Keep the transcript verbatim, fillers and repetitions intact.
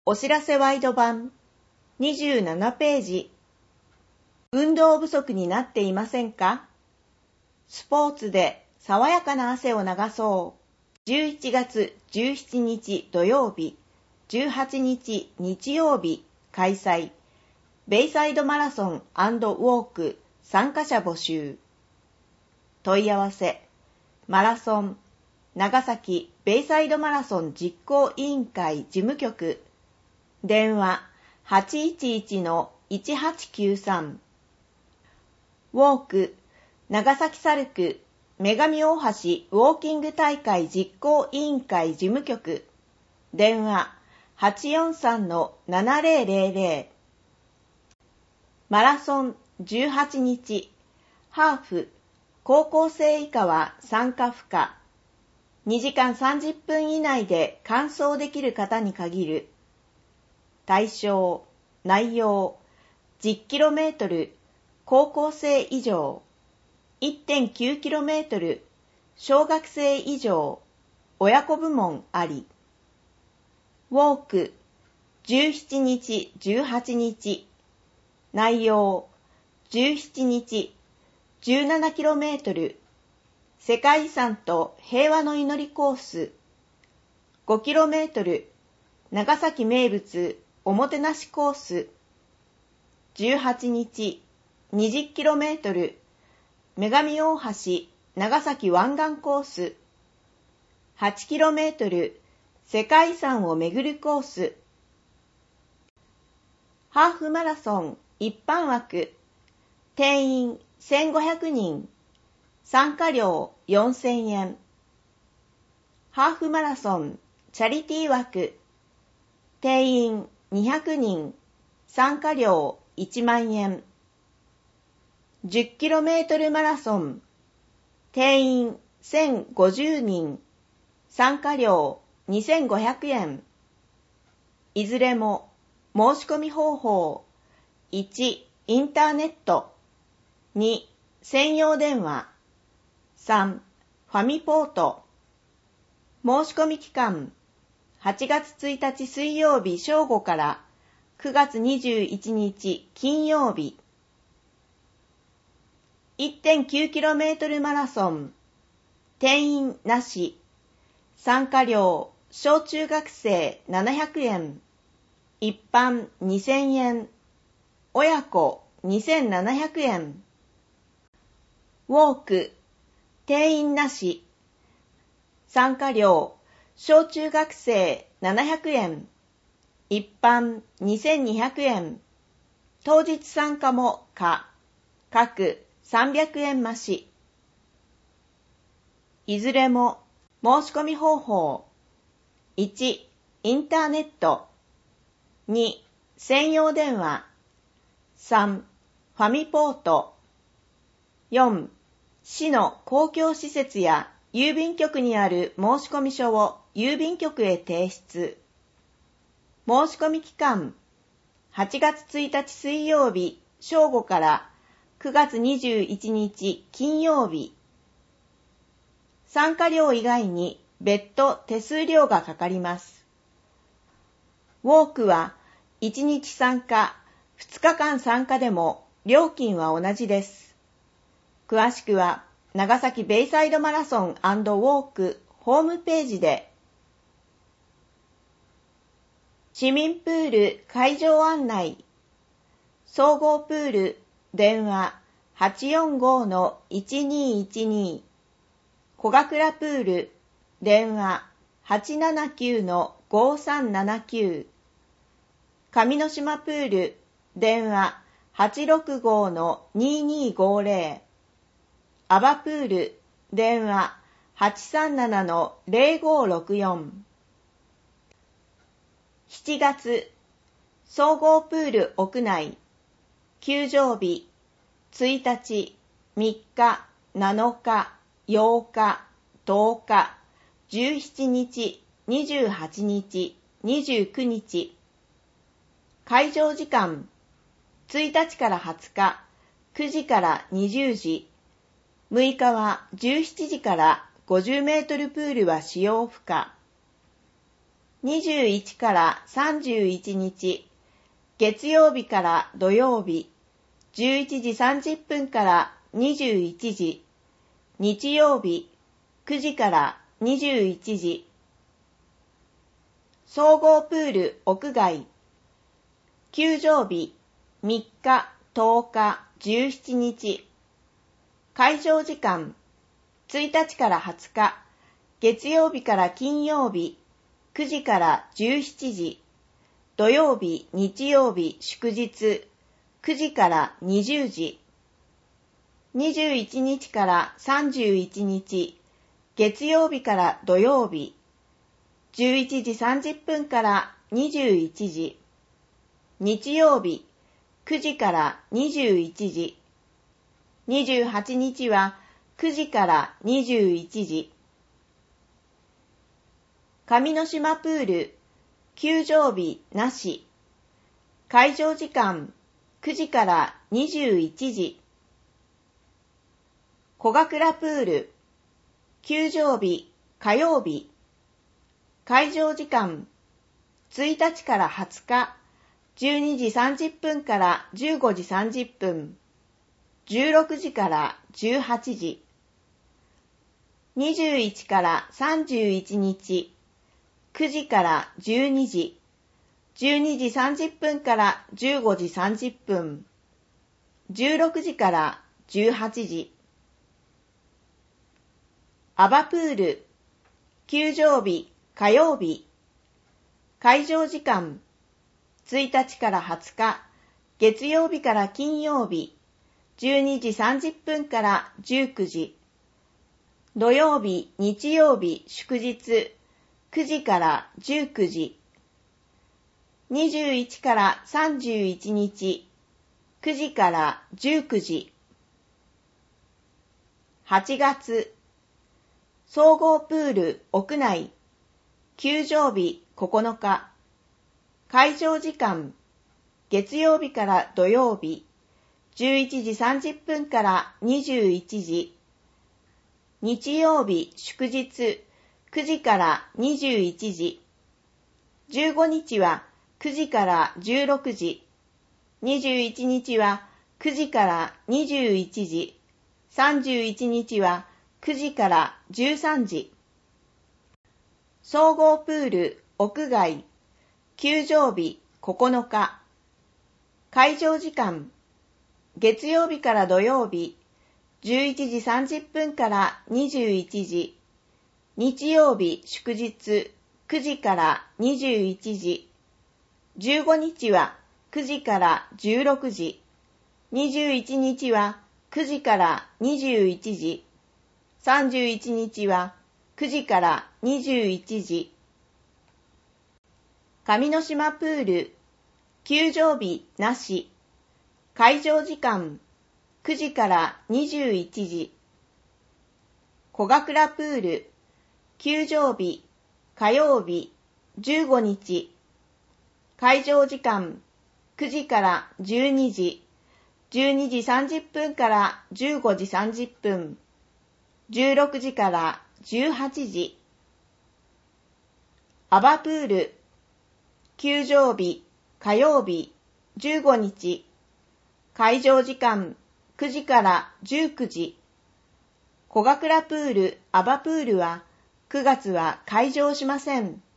お知らせワイド版にじゅうななページ。運動不足になっていませんか？スポーツで爽やかな汗を流そう。じゅういちがつじゅうしちにち土曜日、じゅうはちにち日曜日開催。ベイサイドマラソン&ウォーク参加者募集。問い合わせ、マラソン、長崎ベイサイドマラソン実行委員会事務局、電話 はちいちいちのいちはちきゅうさん。ウォーク、長崎サルク、女神大橋ウォーキング大会実行委員会事務局、電話 はちよんさんのななぜろぜろぜろ。マラソンじゅうはちにち、ハーフ、高校生以下は参加不可。にじかんさんじゅっぷん以内で完走できる方に限る。対象、内容、じゅっキロメートル、高校生以上、いってんきゅうキロメートル、小学生以上、親子部門あり。ウォーク、じゅうしちにち、じゅうはちにち、内容、じゅうしちにち、じゅうななキロメートル、世界遺産と平和の祈りコース、ごキロメートル、長崎名物おもてなしコース、じゅうはちにち、にじゅっキロメートル、女神大橋長崎湾岸コース、はちキロメートル、世界遺産を巡るコース、ハーフマラソン一般枠、定員せんごひゃくにん、参加料よんせんえん。ハーフマラソンチャリティー枠、定員にひゃくにん、参加料いちまんえん。じゅっキロメートルマラソン、定員せんごじゅうにん、参加料にせんごひゃくえん。いずれも申し込み方法、いち、インターネット、に、専用電話、さん、ファミポート。申し込み期間、はちがつついたち水曜日正午からくがつにじゅういちにち金曜日。いってんきゅうキロメートルマラソン、定員なし、参加料、小中学生ななひゃくえん、一般にせんえん、親子にせんななひゃくえん。ウォーク、定員なし、参加料、小中学生ななひゃくえん、一般にせんにひゃくえん、当日参加も可、各さんびゃくえん増し。いずれも申し込み方法、いち、インターネット、に、専用電話、さん、ファミポート、よん、市の公共施設や郵便局にある申込書を郵便局へ提出。申し込み期間、はちがつついたち水曜日正午からくがつにじゅういちにち金曜日。参加料以外に別途手数料がかかります。ウォークはいちにち参加、ふつかかん参加でも料金は同じです。詳しくは長崎ベイサイドマラソン&ウォークホームページで。市民プール会場案内、総合プール電話 はちよんごのいちにいちに、小倉プール電話 はちななきゅうのごさんななきゅう、上之島プール電話 はちろくごのににごぜろ、アバプール電話 はちさんななのぜろごろくよん。しちがつ、総合プール屋内、休場日、ついたち、みっか、なのか、ようか、とおか、じゅうしちにち、にじゅうはちにち、にじゅうくにち。会場時間、ついたちからはつか、くじからにじゅうじ、むいかはじゅうしちじからごじゅうメートルプールは使用不可。 にじゅういちからさんじゅういちにち、月曜日から土曜日、じゅういちじさんじゅっぷんからにじゅういちじ、日曜日、くじからにじゅういちじ。総合プール屋外、休場日、みっか、とおか、じゅうしちにち。会場時間、ついたちからはつか、月曜日から金曜日、くじからじゅうしちじ。土曜日、日曜日、祝日、くじからにじゅうじ。にじゅういちにちからさんじゅういちにち、月曜日から土曜日、じゅういちじさんじゅっぷんからにじゅういちじ。日曜日、くじからにじゅういちじ。にじゅうはちにちはくじからにじゅういちじ。上之島プール、休場日なし。会場時間くじからにじゅういちじ。小倉プール、休場日火曜日。会場時間ついたちからはつか、じゅうにじさんじゅっぷんからじゅうごじさんじゅっぷん、じゅうろくじからじゅうはちじ。にじゅういちからさんじゅういちにち、くじからじゅうにじ、じゅうにじさんじゅっぷんからじゅうごじさんじゅっぷん、じゅうろくじからじゅうはちじ。アバプール、休場日火曜日。会場時間ついたちからはつか、月曜日から金曜日、じゅうにじさんじゅっぷんからじゅうくじ。土曜日、日曜日、祝日、くじからじゅうくじ。にじゅういちからさんじゅういちにち、くじからじゅうくじ。はちがつ、総合プール屋内、休場日ここのか。会場時間、月曜日から土曜日、じゅういちじさんじゅっぷんからにじゅういちじ。日曜日祝日、くじからにじゅういちじ。じゅうごにちはくじからじゅうろくじ。にじゅういちにちはくじからにじゅういちじ。さんじゅういちにちはくじからじゅうさんじ。総合プール屋外、休場日ここのか。会場時間、月曜日から土曜日、じゅういちじさんじゅっぷんからにじゅういちじ。日曜日祝日、くじからにじゅういちじ。じゅうごにちはくじからじゅうろくじ。にじゅういちにちはくじからにじゅういちじ。さんじゅういちにちはくじからにじゅういちじ。上之島プール、休場日なし。会場時間くじからにじゅういちじ。小倉プール、休場日火曜日じゅうごにち。会場時間くじからじゅうにじ。じゅうにじさんじゅっぷんからじゅうごじさんじゅっぷん。じゅうろくじからじゅうはちじ。アバプール、休場日火曜日じゅうごにち。会場時間くじからじゅうくじ。小倉プール、アバプールはくがつは開場しません。